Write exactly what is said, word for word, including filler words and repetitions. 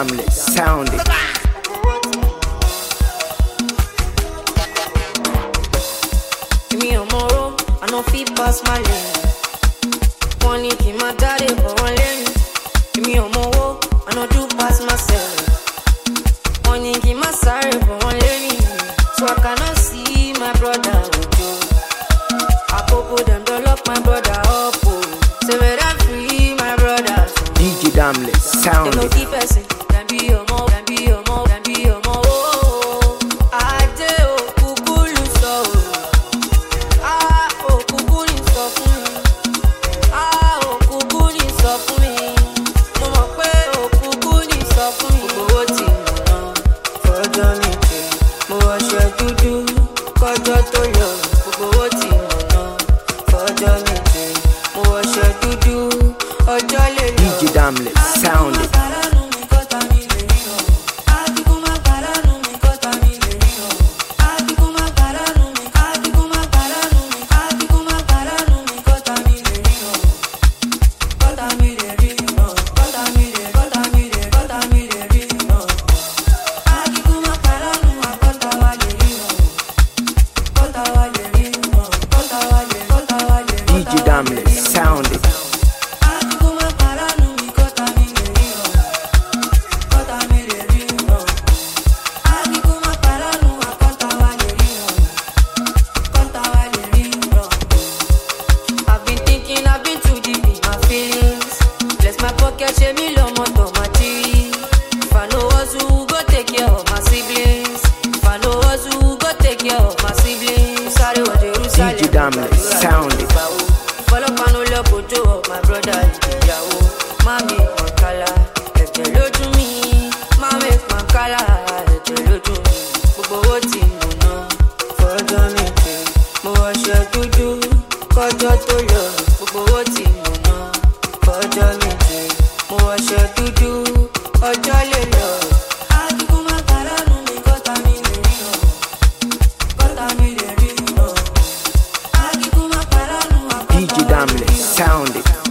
Damnless, sound it. Give me a moral, I know feet pass my lane. One nick in my daddy for one lane. Give me a moral, I know do pass myself. One nick in my sorry for one lane. So I cannot see my brother with you. I popo them, don't lock my brother up. Oh. Say where I'm free, my brother. D J Damnless, sound they no it. keep person, can be your mom, can be your mom, can be your mom. Oh, I do, oh, kukulu so. Ah, oh, kukuli so for me. Ah, oh, kukuli so for me. Mama pe, oh, kukuli so for me. Gbogbo ti mo na, fọjọ́ méje. Mo waṣọ dúdú, kọjọ́ tó lọ. Gbogbo ti mo na, fọjọ́ méje. Mo waṣọ dúdú, ọjọ́ lè lọ. D J Damnless, sound it. D J Damnless, sound it. I've been thinking, I've been too deep in my feelings. Bless my pocket, share me low motor my tea. If I know us who go take care of my siblings. If I know us who go take care of my siblings. Sorry, what Jerusalem. D J Damnless, sound it. Follow Panola Bojo of my brother Yahoo. Mami Mankala, if you look to me. Mami Mankala, if you look to me. Gbogbo wo ti mo na, fọjọ́ méje. Mo waṣọ dúdú, kọjọ́ tó lọ. Gbogbo wo ti mo na, fọjọ́ méje. Mo waṣọ dúdú, ọjọ́ lè lọ. Akíkú má paránù mi, kọ́ta mi lè rí o. Kọ́ta mi lè rí o. Akíkú má paránù, D J Damnless, sound it.